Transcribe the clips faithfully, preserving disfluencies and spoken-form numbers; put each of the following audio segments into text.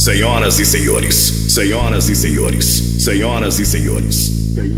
Senhoras e senhores, senhoras e senhores, senhoras e senhores.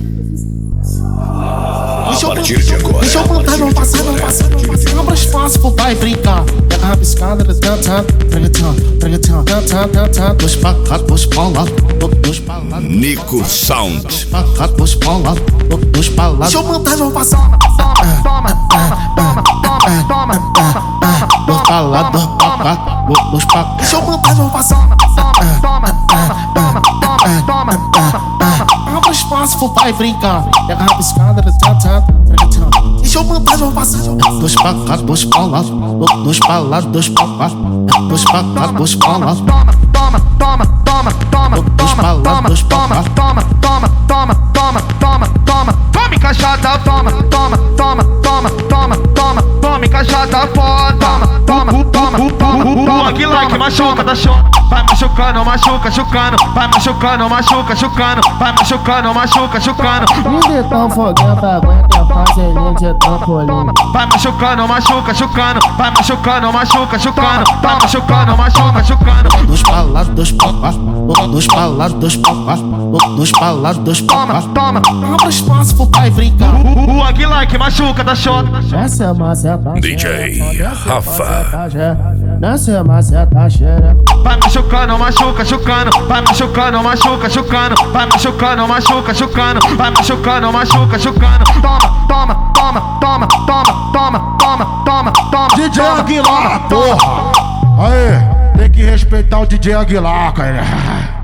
A partir de agora. Deixa eu plantar, não passar, não passar, não passar. Abra espaço pro pai brincar. Pega a rabiscada, cantando, pregatando, pregatando, cantando, cantando. Dois pra cá, dois pra lá, dois pra lá. Nico Sound. Dois pra cá, dois pra lá, dois pra lá. Deixa eu plantar, não passar. Toma, toma, toma, toma, toma, toma. Dois pra lá, dois pra cá, dois pra cá. Deixa eu plantar, não passar. Toma, toma, toma, toma, toma, toma. Abra espaço pro pai brincar. Pega a rabiscada, cantando. Deixa eu mandar, não passar. Dois pra cá, dois pra lá, dois pra lá, dois pra cá, dois pra cá, dois pra lá. Toma, toma, toma, toma, toma, dois pra lá, dois pra cá. Toma, toma, toma, toma, toma, toma. Tome cachada, toma, toma, toma, toma, toma, toma. Tome cachada, foda. Toma, toma, toma, toma. Aqui like machuca, tá show. Vai machucando, machuca, chucando. Vai machucando, machuca, chucando. Vai machucando, machuca, chucando. De tão foguento aguenta fazer de trampolim. Vai machucando, machuca, chucando. Vai machucando, machuca, chucando. Vai machucando, machuca, chucando. Dois pra lá, dois pra cá, dois pra lá, dois pra cá, dois pra lá, dois pra cá. Toma, toma. Abra espaço pro pai brincar. O aqui like machuca, tá show. Desce a maceta, D J Rafa. desce a maceta, xereca. Vai machucando, machuca, chucando. Vai machucando, machuca, chucando. Vai machucando, machuca, chucando. Vai machucando, machuca, chucando. Toma, toma, toma, toma, toma, toma, toma, toma, toma. D J Aguilar, porra! Aê, tem que respeitar o D J Aguilar, cara.